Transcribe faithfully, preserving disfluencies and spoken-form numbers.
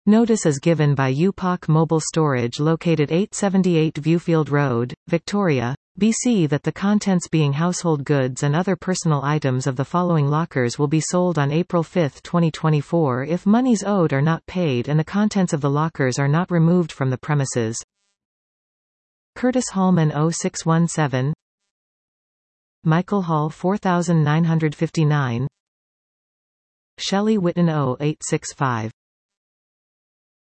Notice is given by U P O C Mobile Storage located eight seventy-eight Viewfield Road, Victoria, B C that the contents being household goods and other personal items of the following lockers will be sold on April fifth twenty twenty-four if monies owed are not paid and the contents of the lockers are not removed from the premises. Curtis Hallman oh six one seven, Michael Hall four nine five nine, Shelley Witten oh eight six five.